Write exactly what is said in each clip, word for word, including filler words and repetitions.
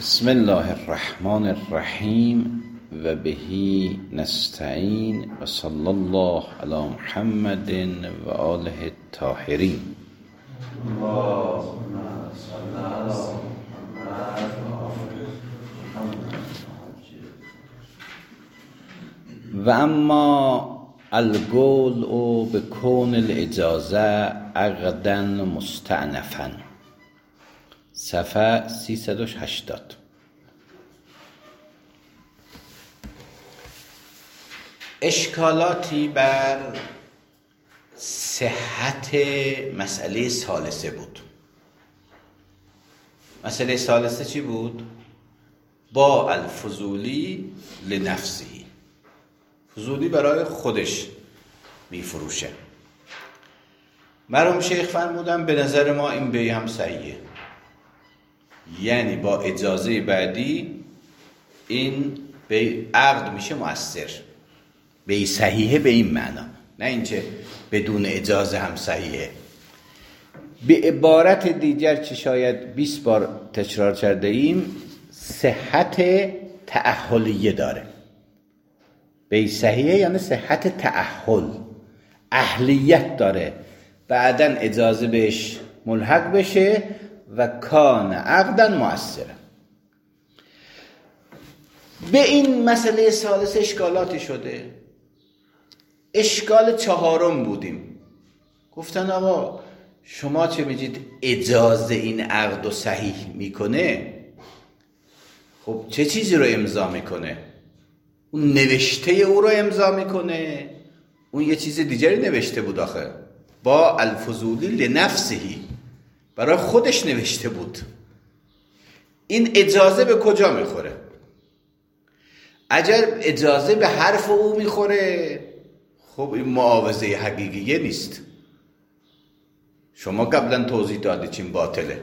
بسم الله الرحمن الرحیم و بهی نستعین و صلی الله علی محمد و آله الطاهرین. و اما القول او بکون الاجازه عقدا مستأنفا، صفحه سیصد و هشتاد. اشکالاتی بر صحت مسئله ثالثه بود. مسئله ثالثه چی بود؟ با الفضولی لنفسه، فضولی برای خودش میفروشه. مرحوم شیخ فرمودن به نظر ما این بیع هم صحیحه، یعنی با اجازه بعدی این بیع عقد میشه مؤثر. بیع صحیحه به این معنا، نه اینکه بدون اجازه هم صحیحه. به عبارت دیگر که شاید بیست بار تکرار کرده ایم، صحت تأهلیه داره. بیع صحیحه یعنی صحت تأهل، اهلیت داره، بعداً اجازه بهش ملحق بشه و کان عقداً مؤثره. به این مسئله ثالث اشکالاتی شده. اشکال چهارم بودیم، گفتن آقا شما چه میگید اجازه این عقد رو صحیح میکنه؟ خب چه چیزی رو امضا میکنه؟ اون نوشته او رو امضا میکنه؟ اون یه چیز دیگری نوشته بود آخه، با الفضولی لنفسهی، برای خودش نوشته بود. این اجازه به کجا میخوره؟ اگر اجازه به حرف او میخوره، خب این معاوضه حقیقیه نیست. شما قبلا توضیح دادید چین باطله.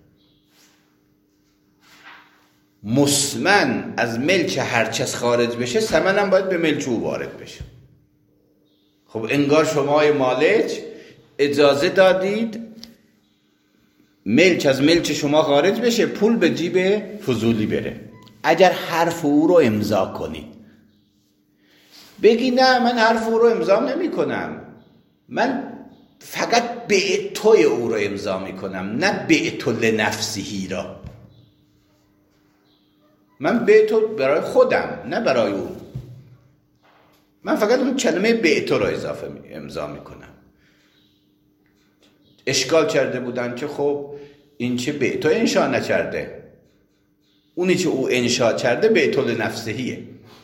مسمن از ملک هرچس خارج بشه، ثمن هم باید به ملک او وارد بشه. خب انگار شما مالک اجازه دادید ملک از ملک شما خارج بشه، پول به جیب فضولی بره. اگر حرف او رو امضا کنی، بگی نه من حرف او رو امضا نمی کنم، من فقط بعتوی او رو امضا می کنم، نه بعتو لنفسهی را. من بعتو برای خودم، نه برای او. من فقط اون کلمه بعتو رو اضافه امضا می کنم. اشکال کرده بودن که خب این چه بعتو انشاء نکرده، اونی که او انشاء کرده بعتو لنفسهیه.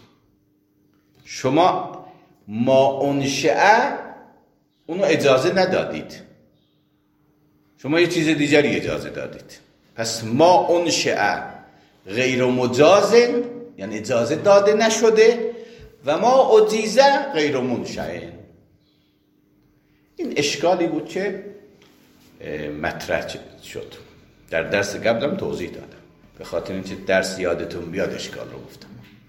شما ما انشأ اونو اجازه ندادید، شما یه چیز دیگری اجازه دادید. پس ما انشأ غیر مجازن یعنی اجازه داده نشده، و ما اجیزه غیر منشأ. این اشکالی بود که مطرح شد. در درس قبلم توضیح دادم، به خاطر اینکه درس یادتون بیاد اشکال رو گفتم.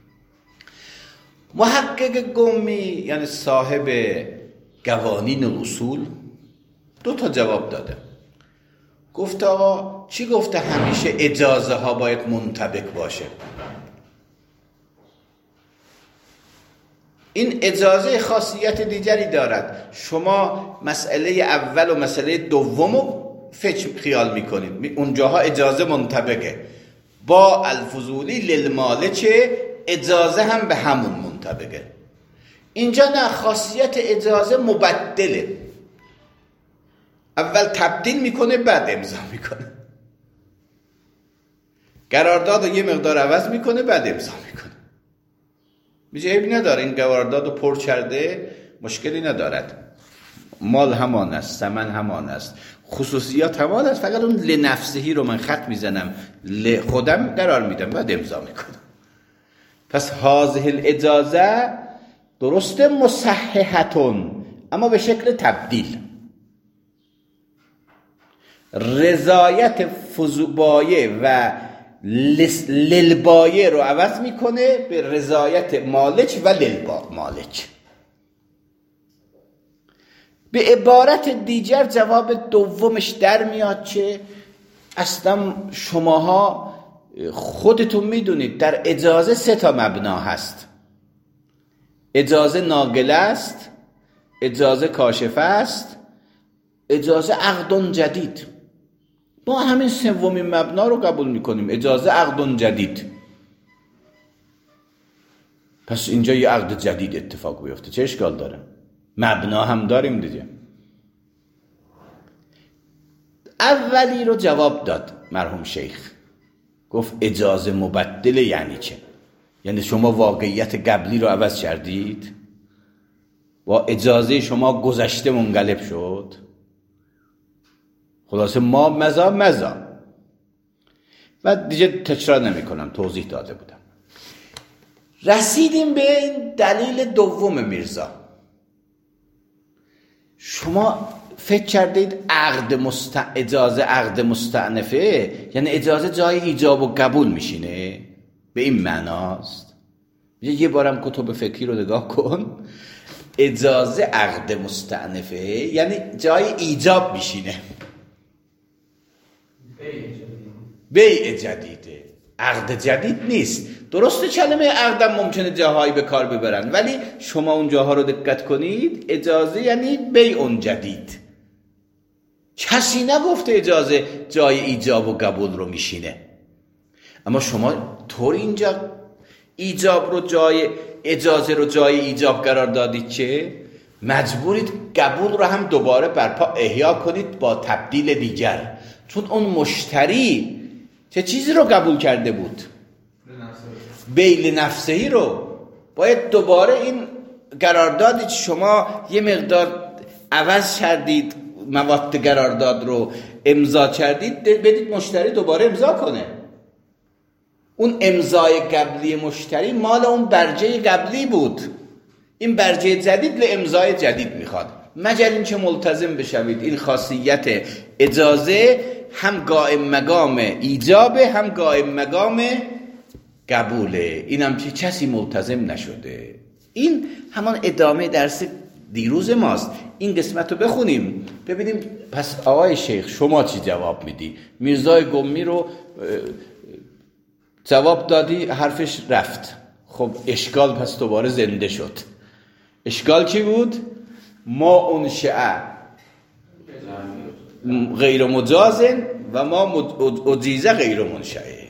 محقق قمی یعنی صاحب قوانین الاصول دو تا جواب داده. گفت آقا چی گفته همیشه اجازه ها باید منطبق باشه؟ این اجازه خاصیت دیگری دارد. شما مسئله اول و مسئله دوم رو فکر خیال میکنید، اونجاها اجازه منطبقه. با الفضولی للمالک اجازه هم به همون منطبقه. اینجا نه، خاصیت اجازه مبدله. اول تبدیل میکنه بعد امضا میکنه. قرارداد رو یه مقدار عوض میکنه بعد امضا میکنه. میگه عیبی نداره، این قرارداد رو پر کرده، مشکلی ندارد، مال همان است، ثمن همان است، خصوصیات همان است، فقط اون لنفسهی رو من خط میزنم، خودم قرار میدم بعد امضا میکنم. پس هذه الاجازه درسته مصححتون، اما به شکل تبدیل. رضایت فضوبایه و للبایه رو عوض میکنه به رضایت مالک و للبا مالک. به عبارت دیگر جواب دومش در میاد که اصلا شماها خودتون میدونید در اجازه سه تا مبنا هست. اجازه ناقله است، اجازه کاشفه است، اجازه عقد جدید. ما همین سومین مبنا رو قبول میکنیم، اجازه عقد جدید. پس اینجا یه عقد جدید اتفاق بیفته، چه اشکال داره؟ مبنا هم داریم دیگه. اولی رو جواب داد مرحوم شیخ، گفت اجازه مبدل یعنی چه؟ یعنی شما واقعیت قبلی رو عوض کردید، با اجازه شما گذشته منقلب شد. خلاصه ما مزا مزا و دیگه تکرار نمی کنم، توضیح داده بودم. رسیدیم به این دلیل دوم میرزا. شما فکر کردید عقد مست... اجازه عقد مستأنفه یعنی اجازه جای ایجاب و قبول میشینه؟ به این معناست؟ یه بارم کتب فقهی رو نگاه کن. اجازه عقد مستأنفه یعنی جای ایجاب میشینه، بیع جدیده، عقد جدید نیست. درسته کلمه عقدم ممکنه جاهایی به کار ببرن، ولی شما اون جاها رو دقت کنید، اجازه یعنی بیع جدید. کسی نگفته اجازه جای ایجاب و قبول رو میشینه. اما شما طور اینجا ایجاب رو جای اجازه رو جای ایجاب قرار دادید که مجبورید قبول رو هم دوباره برپا احیا کنید با تبدیل دیگر، چون اون مشتری چه چیزی رو قبول کرده بود؟ بیل نفسهی رو. باید دوباره این قراردادی که شما یه مقدار عوض کردید، مواد قرارداد رو امضا کردید، بدید مشتری دوباره امضا کنه. اون امضای قبلی مشتری مال اون برجه قبلی بود، این برجه جدید به امضای جدید میخواد. مگر اینکه ملتزم بشوید این خاصیت اجازه هم قائم مقام ایجابه هم قائم مقام قبوله. اینم که کسی ملتزم نشده. این همان ادامه درس دیروز ماست. این قسمت رو بخونیم ببینیم پس آقای شیخ شما چی جواب میدی؟ میرزای گمی رو جواب دادی، حرفش رفت. خب اشکال پس دوباره زنده شد. اشکال چی بود؟ ما انشأ غیر مجازن و ما اجیزه غیر منشأه.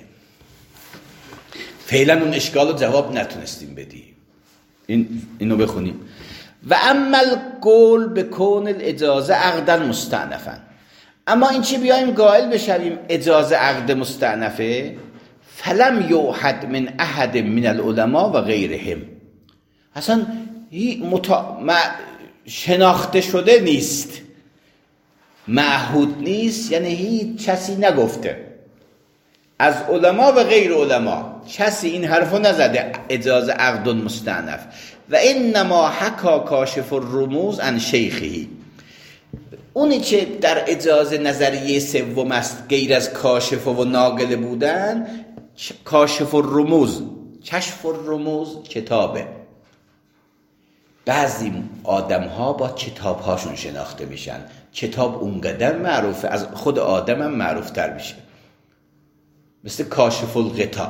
فعلا اون اشکال رو جواب نتونستیم بدیم. این اینو بخونیم. و اما القول بکون الاجازه عقدا مستأنفا، اما این چی بیایم قائل بشویم اجازه عقد مستأنفه، فلم یوحد من احد من العلماء و غیرهم، اصلا متا... ما شناخته شده نیست، معهود نیست، یعنی هیچ کسی نگفته از علما و غیر علما، کسی این حرفو نزده اجازه عقد مستأنف. و انما حکا کاشف الرموز عن شیخی، اونی که در اجازه نظریه سوم است غیر از کاشف و ناقله بودن، کاشف الرموز، کشف الرموز کتابه. بعضی آدم ها با کتاب هاشون شناخته میشن، کتاب اونقدر معروفه از خود آدم هم معروف تر میشه، مثل کاشف الغطا.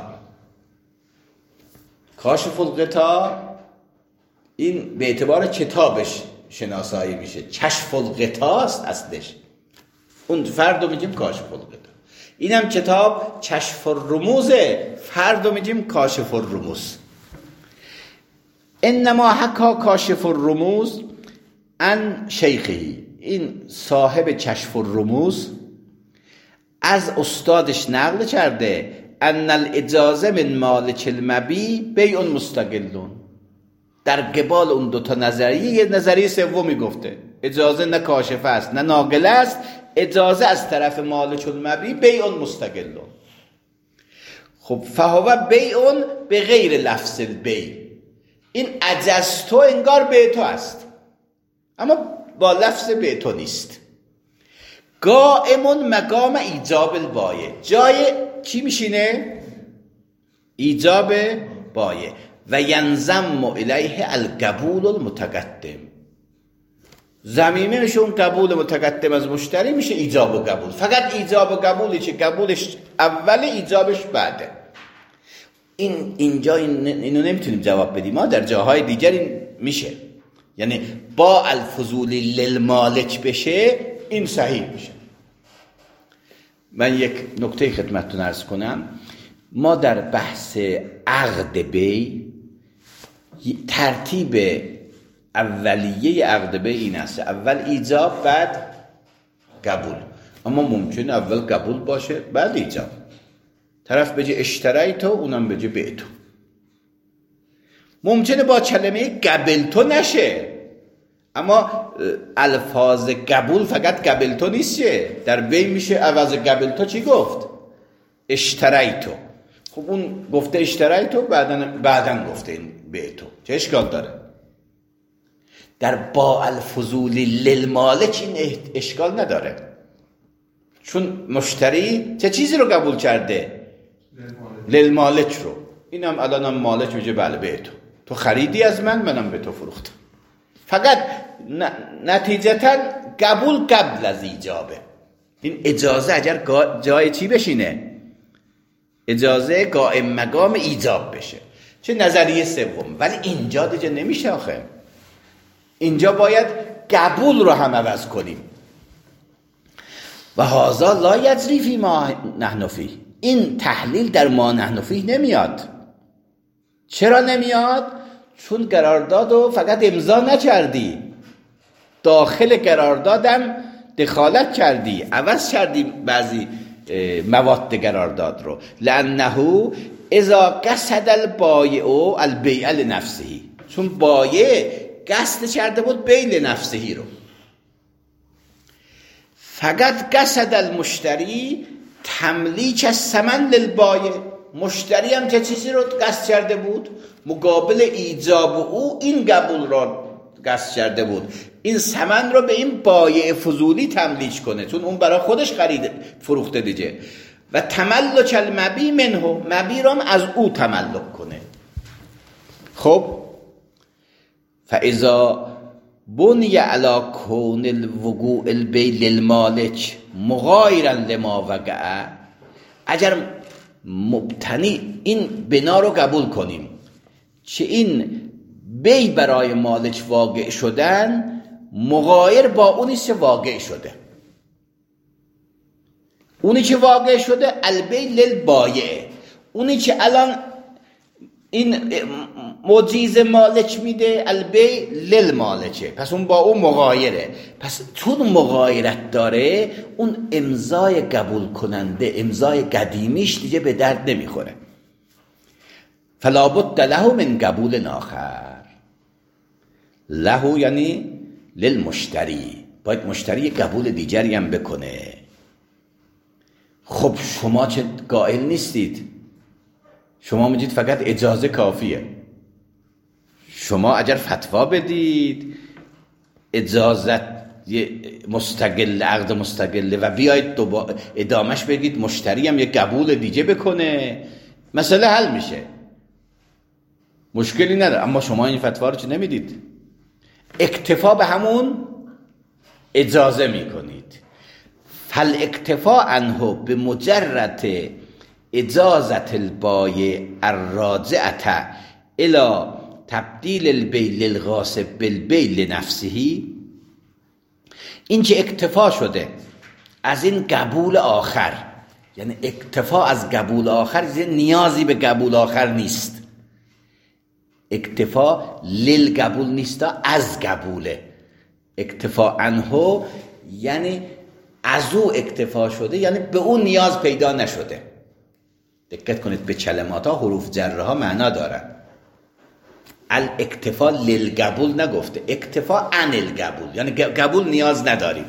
کاشف الغطا این به اعتبار کتابش شناسایی میشه، کشف الغطا است اصلش، اون فرد رو میگیم کاشف الغطا. اینم کتاب کشف الرموزه، فرد رو میگیم کاشف الرموز. انما حکا کاشف الرموز عن شیخی، این صاحب کشف الرموز از استادش نقل کرده ان الاجازه من مالک المبی بیع مستقلون، در قبال اون دوتا نظریه یه نظریه سومی گفته اجازه نه کاشفه است نه ناقله است، اجازه از طرف مالک المبی بیع مستقلون. خب فهو بیع به غیر لفظ البیع، این اجزتو انگار به تو است اما با لفظ به تو نیست. قائمون مقام ایجاب البایع، جای چی میشینه؟ ایجاب بایع. و ینضم الیه القبول المتقدم، ضمیمهشون قبول متقدم از مشتری میشه ایجاب و قبول. فقط ایجاب و قبولی که قبولش اول، ایجابش بعده. این اینجا این اینو نمیتونیم جواب بدیم. ما در جاهای دیگر این میشه، یعنی با الفضول للمالک بشه این صحیح میشه. من یک نکته خدمتتون عرض کنم. ما در بحث عقد بی ترتیب اولیه عقد بی این است: اول ایجاب بعد قبول. اما ممکنه اول قبول باشه بعد ایجاب. طرف بگه اشتریتو، اونم بگه بیتو. ممکنه با کلمه قبلتو نشه، اما الفاظ قبول فقط قبلتو نیست. در بی میشه عوض قبلتو چی گفت؟ اشتریتو. خب اون گفته اشتریتو، بعدن بعدن گفته این بیتو، چه اشکال داره؟ در با الفضول للمالک این اشکال نداره، چون مشتری چه چیزی رو قبول کرده؟ للمالک رو. اینم الان هم مالک میگه بله بیتو، تو خریدی از من، منم به تو فروختم. فقط نتیجتا قبول قبل از ایجابه. این اجازه اگر جای چی بشینه؟ اجازه قائم مقام ایجاب بشه، چه نظریه سوم. ولی اینجا دیگه نمیشه آخه. اینجا باید قبول رو هم عوض کنیم. و هذا لا یجری فی ما نحن فیه. این تحلیل در ما نحن فیه نمیاد. چرا نمیاد؟ چون قراردادو فقط امضا نکردی، داخل قراردادم دخالت کردی، عوض کردی بعضی مواد قرارداد رو. لانه اذا قصد البایع البیع لنفسه، چون بایع قصد کرده بود بیع لنفسه رو. فقط قصد المشتری تملیک الثمن للبایع. مشتری هم چه چیزی رو قصد کرده بود؟ مقابل ایجاب او این قبول را قصد کرده بود، این ثمن رو به این بایع فضولی تملیک کنه، چون اون برای خودش خرید فروخته دیگه. و تملک المبیع منه، مبیع رو هم از او تملک کنه. خب فاذا بنی علی کون الوقوع البیع للمالک مغایرا لما وقع، اگر مبتنی این بنا رو قبول کنیم که این بی برای مالک واقع شدن مغایر با اونی که واقع شده. اونی که واقع شده البیع للبایع، اونی که الان این مجیز مالک میده البیع للمالکه، پس اون با اون مغایره. پس چون مغایرت داره، اون امضای قبول کننده، امضای قدیمیش دیگه به درد نمیخوره. فلا بد له من قبول آخر. له یعنی للمشتری، باید مشتری قبول دیگری هم بکنه. خب شما چه قائل نیستید؟ شما میگید فقط اجازه کافیه. شما اگر فتوا بدید اجازت مستقل، عقد مستقله و بیایید ادامش بگید مشتری هم یه قبول دیگه بکنه، مسئله حل میشه، مشکلی نداره. اما شما این فتوا رو چه نمیدید؟ اکتفا به همون اجازه میکنید. فل اکتفا عنه به مجرد اجازت البایع الراجعه الى تبدیل البیع للغاصب بالبیع لنفسه، این که اکتفا شده از این قبول آخر، یعنی اکتفا از قبول آخر، نیازی به قبول آخر نیست. اکتفا للقبول نیست، از قبوله. اکتفا عنه یعنی از او اکتفا شده، یعنی به اون نیاز پیدا نشده. دقت کنید به کلمات ها، حروف جره ها معنا دارن. الاکتفا للقبول نگفته، اکتفا عن القبول، یعنی قبول نیاز نداریم.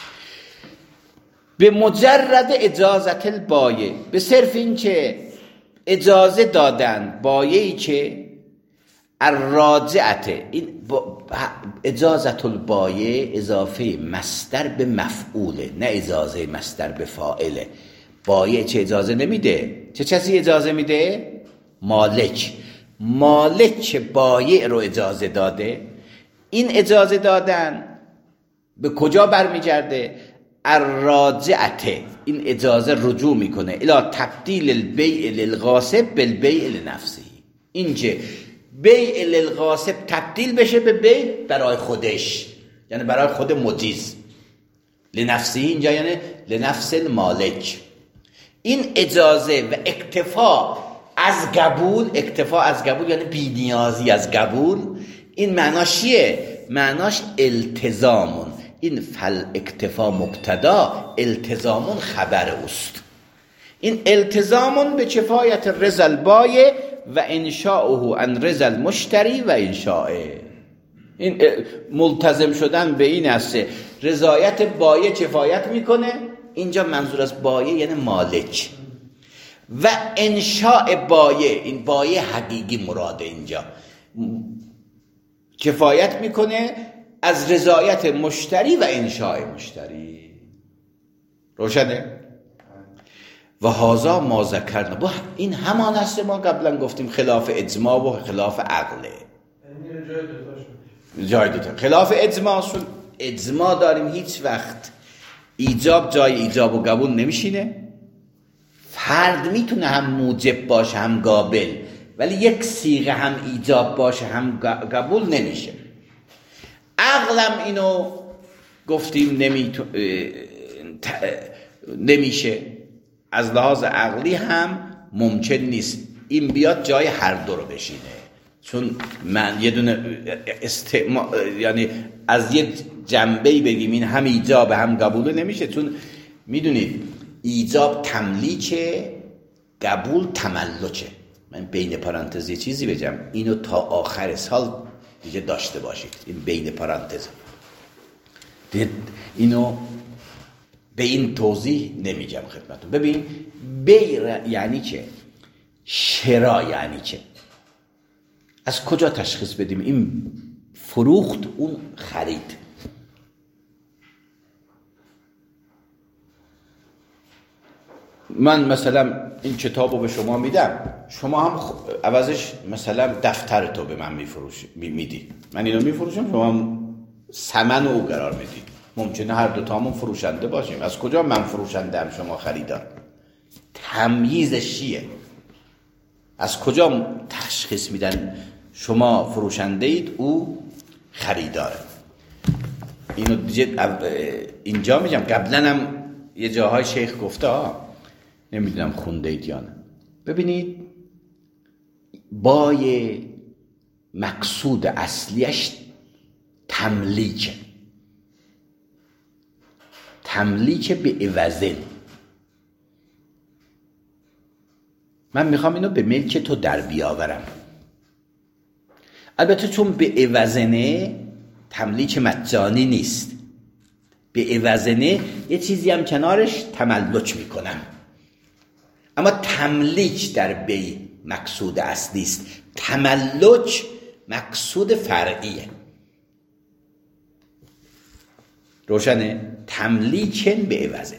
به مجرد اجازت البایع، به صرف این که اجازه دادن بایعی که الراجعت، این اجازت البایع اضافه مصدر به مفعوله، نه اجازه مصدر به فاعله. بایع چه اجازه نمیده؟ چه کسی اجازه میده؟ مالک. مالک بایع رو اجازه داده. این اجازه دادن به کجا برمیگرده؟ الراجعته، این اجازه رجوع میکنه الی تبدیل البیع للغاصب بالبیع لنفسه. اینجا بیع للغاصب تبدیل بشه به بیع برای خودش، یعنی برای خود مجیز. لنفسه اینجا یعنی لنفس المالک. این اجازه و اکتفا از قبول، اکتفا از قبول یعنی بی‌نیازی از قبول، این معناش چیه؟ معناش التزامون. این فل اکتفا مقتدا، التزامون خبر اوست. این التزامون به کفایت رضا البایع و انشاؤه عن رضا المشتری و انشاءه. این ملتزم شدن به این است رضایت بایع کفایت میکنه، اینجا منظور از بایع یعنی مالک، و انشاء بایع، این بایع حقیقی مراده اینجا، کفایت میکنه از رضایت مشتری و انشاء مشتری. روشنه؟ و هازا ما ذکرنا، با این همان است ما قبلا گفتیم خلاف اجماع و خلاف عقله. یعنی جای دوتاشون جای دوتا خلاف اجماع شون. اجماع داریم هیچ وقت ایجاب جای ایجاب و قبول نمیشینه. فرد میتونه هم موجب باشه هم قابل، ولی یک صیغه هم ایجاب باشه هم قبول نمیشه. عقلم اینو گفتیم نمیتو... نمیشه، از لحاظ عقلی هم ممکن نیست این بیاد جای هر دو رو بشینه، چون من یه دونه استعما... یعنی از یه جنبه‌ای بگیم این هم ایجاب هم قبول نمیشه، چون میدونید ایجاب تملیکه، قبول تملکه. من بین پرانتز یه چیزی بگم، اینو تا آخر سال دیگه داشته باشید، این بین پرانتز اینو به این توضیح نمیگم خدمتون. ببین بیر یعنی که شرا، یعنی که از کجا تشخیص بدیم این فروخت اون خرید؟ من مثلا این کتابو به شما میدم، شما هم عوضش مثلا دفتر تو به من میفروشی میدی، من اینو میفروشم، شما هم ثمن او قرار میدید. ممکنه هر دو تامون فروشنده باشیم. از کجا من فروشندم شما خریدار؟ تمییزش چیه؟ از کجا تشخیص میدن شما فروشنده اید او خریداره؟ اینو دیگه اینجا میگم، قبلا هم یه جاهای شیخ گفته ها، نمیدونم خونده اید یا نه. ببینید بای مقصود اصلیش تملیکه، تملیک به عوضن. من میخوام اینو به ملک تو در بیاورم، البته چون به عوضنه تملیک مجانی نیست، به عوضنه یه چیزی هم کنارش تملک میکنم، اما تملیک در بی مقصود اصلی است، تملک مقصود فرعیه. روشنه؟ تملیکن به عوضه.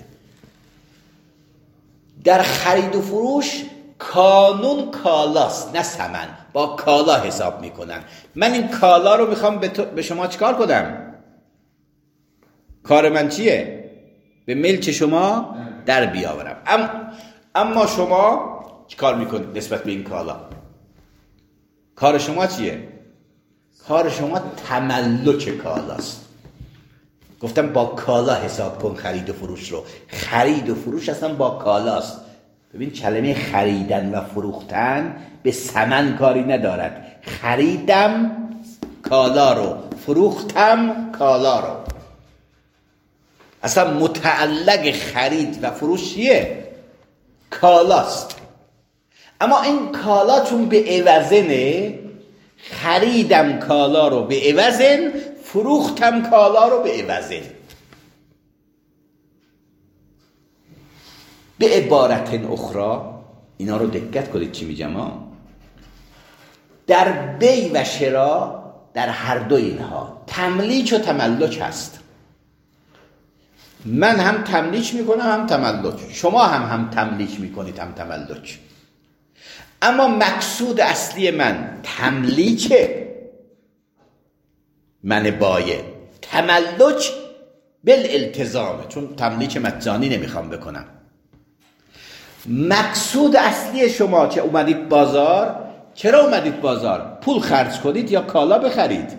در خرید و فروش کانون کالاست نه ثمن، با کالا حساب میکنن. من این کالا رو میخوام به, تو، به شما چیکار کنم؟ کار من چیه؟ به ملک شما در بیاورم. اما, اما شما چیکار میکنید نسبت به این کالا؟ کار شما چیه؟ کار شما تملک کالاست. گفتم با کالا حساب کن خرید و فروش رو. خرید و فروش اصلا با کالاست. ببین کلمه خریدن و فروختن به ثمن کاری ندارد. خریدم کالا رو، فروختم کالا رو. اصلا متعلق خرید و فروش چیه؟ کالاست. اما این کالا چون به عوضنه، خریدم کالا رو به عوضن، فروختم کالا رو به عوضن. به عبارت اخرى، اینا رو دقت کنید چی میگم ها، در بی و شرا در هر دو اینها تملیک و تملک هست. من هم تملیک میکنم هم تملک، شما هم هم تملیک میکنید هم تملک. اما مقصود اصلی من تملیکه، من بایع، تملک بالالتزامه، چون تملیک مجانی نمیخوام بکنم. مقصود اصلی شما که اومدید بازار، چرا اومدید بازار؟ پول خرج کنید یا کالا بخرید؟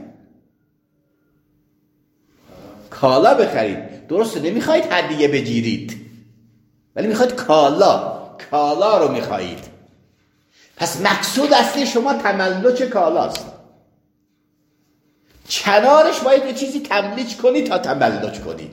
کالا بخرید. درسته نمیخواید هدیه بگیرید، ولی میخواید کالا کالا رو میخواید. پس مقصود اصلی شما تملک کالاست. کنارش باید یه چیزی تملیک کنی تا تملک کنی.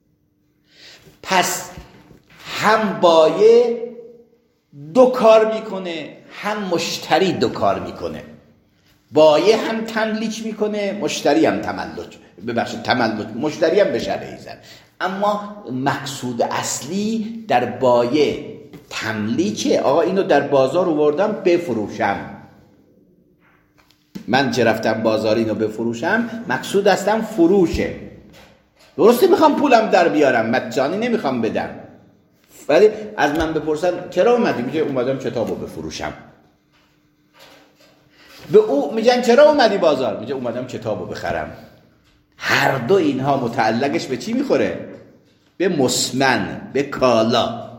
پس هم بایع دو کار میکنه، هم مشتری دو کار میکنه. بایع هم تملیک میکنه، مشتری هم تملک ببخشید تملک مشتری هم به شرع ایزن. اما مقصود اصلی در بایع تملیکه. آقا اینو در بازار آوردم بفروشم، من چه رفتم بازار اینو بفروشم، مقصود اصلا فروشه. درسته میخوام پولم در بیارم، مجانی نمیخوام بدم، ولی از من بپرسن چرا اومدی؟ میگه اومدم کتابو بفروشم. به او میگن چرا اومدی بازار؟ میگه اومدم کتابو بخرم. هر دو اینها متعلقش به چی میخوره؟ به مسمن، به کالا.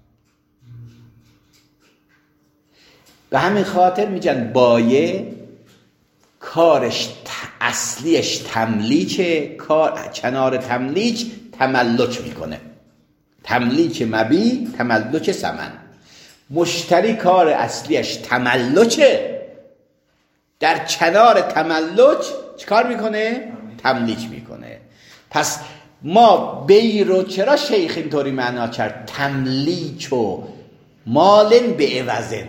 به همین خاطر میگن بایع کارش اصلیش تملیکه، کار کنار تملیک تملک میکنه. تملیک مبی، تملک ثمن. مشتری کار اصلیش تملکه، در کنار تملک چیکار میکنه؟ تملیک میکنه. پس ما بی رو چرا شیخ اینطوری معنا کرد؟ تملیک و مالن به عوضن.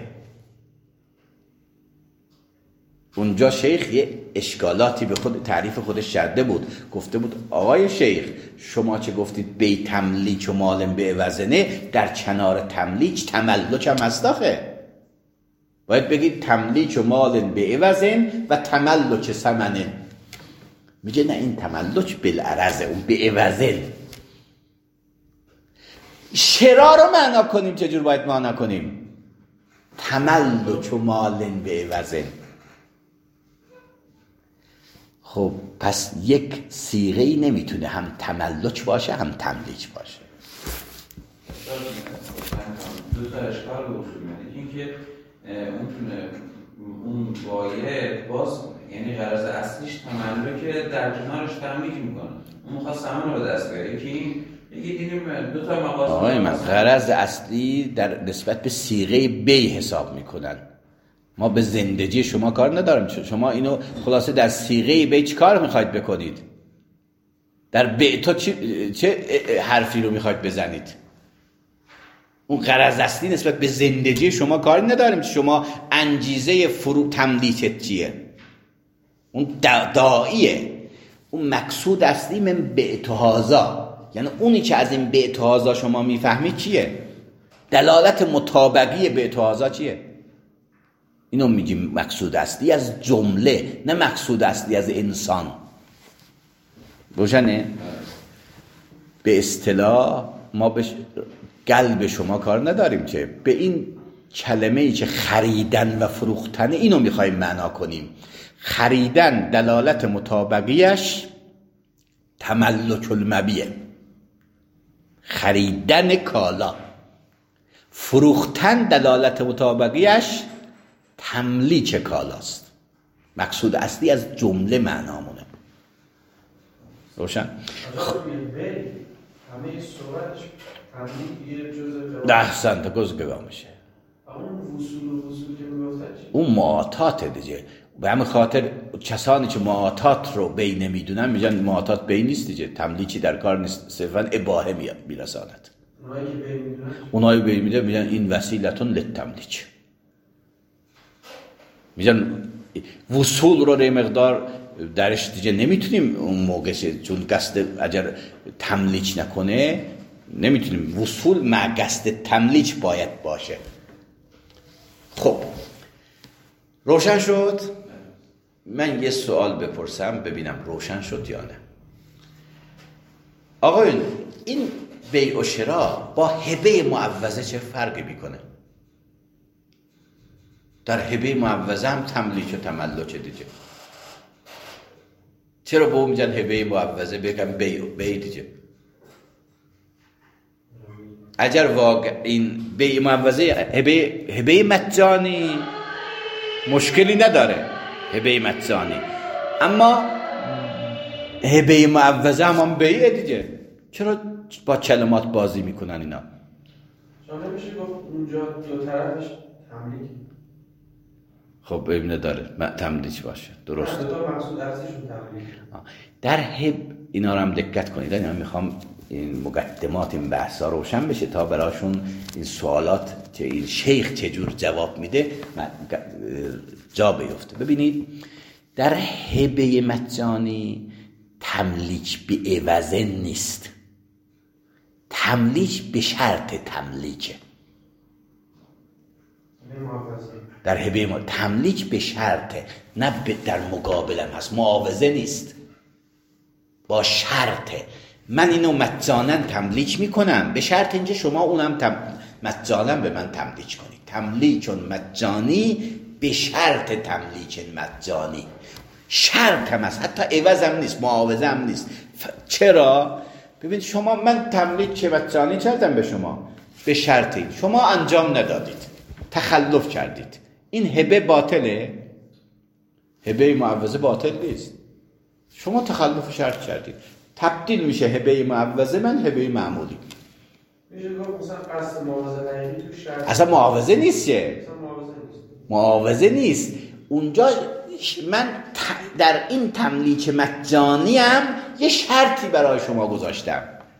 اونجا شیخ یه اشکالاتی به خود تعریف خودش شده بود. گفته بود آقای شیخ شما چه گفتید بی تملیک و مالن به عوضنه، در کنار تملیک تملک هم هست آخه. باید بگید تملیک و مالن به عوضن و تملک ثمنه. میگه نه این تملک بالعرضه، اون به عوضن. شرا رو معنا کنیم چجور باید معنا کنیم؟ تملک و مالن به عوضن. خب پس یک صیغه‌ای نمیتونه هم تملک باشه هم تملیک باشه. دو تا اشکال وجود میاد. اینکه اون اون بایع باز یعنی غرض اصلیش تملک، در کنارش تملیک میکنه. اون میخواد ثمن رو به دست بیاره. یکی این یکی دیدیم دو تا مقاصد. آقای من غرض اصلی در نسبت به صیغه بی حساب میکنن. ما به زندگی شما کار نداریم. شما اینو خلاصه در صیغه بی چه کار میخواید بکنید؟ در بی تو چه, چه حرفی رو میخواید بزنید؟ اون غرض اصلی نسبت به زندگی شما کاری نداریم. شما انگیزه فرو تملیکت چیه؟ اون داعیه. اون مقصود اصلی من بعتهازا، یعنی اونی که از این بعتهازا شما میفهمید چیه؟ دلالت مطابقی بعتهازا چیه؟ اینو میگیم مقصود اصلی از جمله، نه مقصود اصلی از انسان. روشنه؟ به اصطلاح ما به قلب شما کار نداریم که به این کلمه‌ای که خریدن و فروختن اینو میخوایم معنا کنیم. خریدن دلالت مطابقیش تملک المبیع، خریدن کالا. فروختن دلالت مطابقیش تملیک کالاست. مقصود اصلی از جمله معنامونه. روشن؟ همه صورتش تملیک یه جزء ده سنت گزگوه میشه. اون وصول و وصول که میگفتن چی؟ اون معاطات دیگه. به همین خاطر کسانی که معاطات رو بی نمیدونن میگن معاطات بی نیست دیگه، تملیکی در کار نیست، صرفا اباحه میرساند. اونایی که بی میدونن اونایی بی میدونن میگن این وسیلتون للتملیک. میگن وصول رو یه مقدار درش دیگه نمیتونیم اون موقع، چون قصد اگر تملیک نکنه نمیتونیم. وصول مع قصد تملیک باید باشه. خب روشن شد؟ من یه سوال بپرسم ببینم روشن شد یا نه. آقایون این بیع و شراء با هبه معوضه چه فرقی میکنه؟ در هبه معوضه هم تملیک و تملک دیگه. چرا به اون میگن هبه معوضه بگم بیع بیع دیگه؟ اگر واقع این بیع معوضه هبه هبه مجانی مشکلی نداره، هبه مجانی، اما هبه معوضه هم بیعه دیگه. چرا با کلمات بازی میکنن اینا؟ چون نمیشه گفت اونجا دو طرفش تملیک. خب ببینه داره تملیک باشه، درست. دو تا مقصود ارزششون تملیک. در هب اینا رو هم دقت کنید. من میخوام این مقدمات این بحثا روشن بشه تا براشون این سوالات که این شیخ چجور جواب میده جا بیفته. ببینید در هبه مجانی تملیک به عوض نیست، تملیک به شرط تملیکه. در هبه ما تملیک به شرطه، نه در مقابلم هست، معاوضه نیست، با شرطه. من اینو مجانا تملیک میکنم به شرط اینکه شما اونم تم... مجانا به من تملیک کنید. تملیک مجانی به شرط تملیک مجانی. شرط هم هست، حتی عوض هم نیست، معاوضه هم نیست. ف... چرا؟ ببینید شما من تملیک مجانی کردم به شما به شرطی، شما انجام ندادید، تخلف کردید، این هبه باطله؟ هبه معوضه باطل نیست، شما تخلف شرط کردید، تبدیل میشه هبه معوضه من هبه معمولی. میشه گفت مثلا قصد معاوضه حقیقی تو شرط اصلا معاوضه نیست که، اصلا معاوضه نیست، معاوضه نیست. اونجا من در این تملیک مجانی هم یه شرطی برای شما گذاشتم.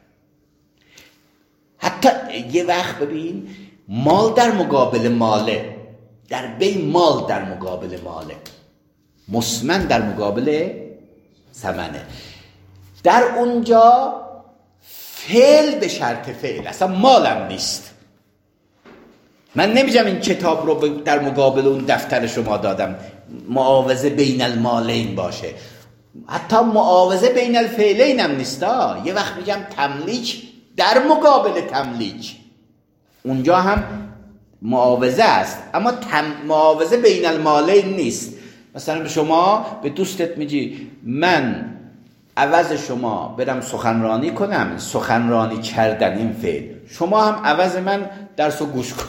حتی یه وقت ببین مال در مقابل ماله، در بی مال در مقابل ماله، مسمن در مقابل ثمنه. در اونجا فعل به شرط فعل، اصلا مالم نیست. من نمیگم این کتاب رو در مقابل اون دفتر شما دادم معاوضه بین المالین باشه، حتی معاوضه بین الفعلین هم نیستا. یه وقت میگم تملیک در مقابل تملیک، اونجا هم معاوضه است اما تم... معاوضه بین المالین نیست. مثلا به شما به دوستت میگی من عوض شما برم سخنرانی کنم، سخنرانی کردن این فعل، شما هم عوض من درسو گوش کن.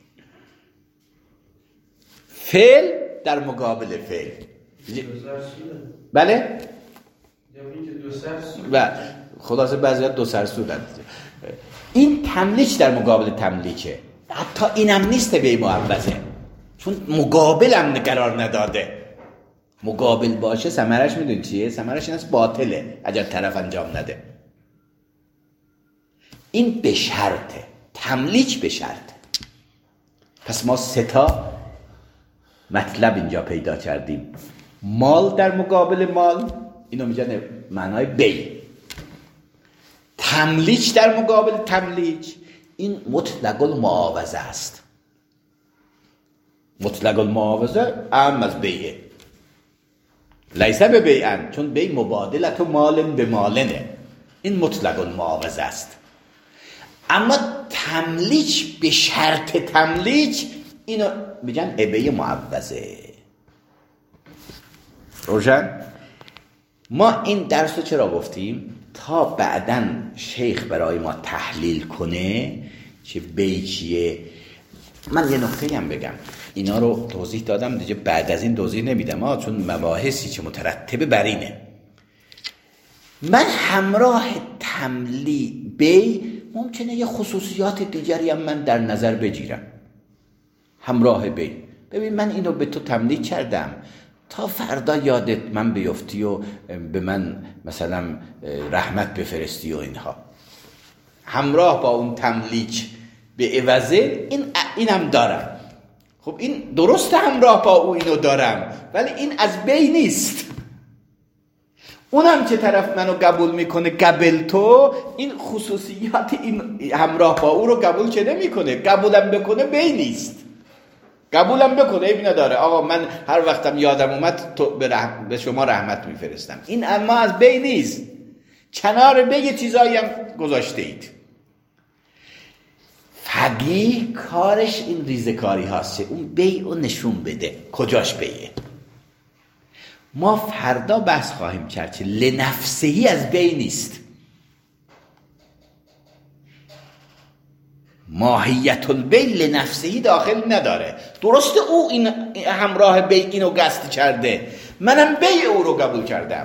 فعل در مقابل فعل. بله؟ و خلاصه بعضی دو سر سودن. این تملیک در مقابل تملیکه، حتی اینم نیست به معوضه، چون مقابلم قرار نداده. مقابل باشه ثمرش میدونی چیه؟ ثمرش این است باطله اگر طرف انجام نده. این به شرطه، تملیک به شرطه. پس ما سه تا مطلب اینجا پیدا کردیم. مال در مقابل مال، اینو میگن معنای بی. تملیک در مقابل تملیک، این مطلق المعاوضه است. مطلق المعاوضه اهم از بیعه، لیسه به بیعن، چون بی مبادلت و مال به مالنه، این مطلق المعاوضه است. اما تملیک به شرط تملیک، اینو میگن هبه معوضه. روشن؟ ما این درس رو چرا گفتیم؟ تا بعداً شیخ برای ما تحلیل کنه که بی چیه. من یه نکته هم بگم، اینا رو توضیح دادم دیگه، بعد از این توضیح نمیدم ها، چون مباحثی که مترتب بر اینه. من همراه تملی بی ممکنه یه خصوصیات دیگری هم من در نظر بگیرم همراه بی. ببین من اینو به تو تملیک کردم تا فردا یادت من بیفتی و به من مثلا رحمت بفرستی و اینها، همراه با اون تملیک به عوضه این اینم دارم. خب این درسته همراه با او اینو دارم، ولی این از بی نیست. اونم که طرف منو قبول میکنه قبل تو، این خصوصیات این همراه با او رو قبول چه نمیکنه، قبولم بکنه بی نیست. قبولم بکنه ایبی نداره، آقا من هر وقتم یادم اومد تو به, رحم... به شما رحمت میفرستم، این اما از بی نیست. کنار بی یه چیزایی هم گذاشته اید. فقیه کارش این ریزکاری هاست که اون بی رو نشون بده کجاش بیه. ما فردا بحث خواهیم کرد که لنفسهی از بی نیست. ماهیت البیع لنفسهی داخل نداره. درسته او این همراه بیع اینو قصد کرده، منم بیع او رو قبول کردم،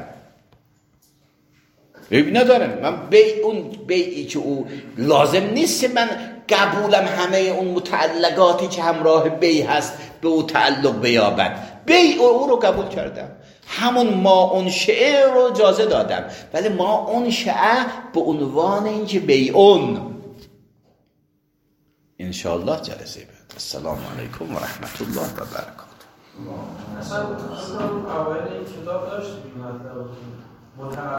بیع ندارم. من بیع اون بیعی که او لازم نیست من قبولم همه اون متعلقاتی که همراه بیع هست به او تعلق بیابد. بیع او رو قبول کردم، همون ما انشعه رو اجازه دادم، ولی ما انشعه به عنوان اینکه بیعون. انشاءالله جلسه بعد. السلام علیکم و رحمت الله و برکاته. اصلا اصلا اوایل این کتاب داشتیم مطلب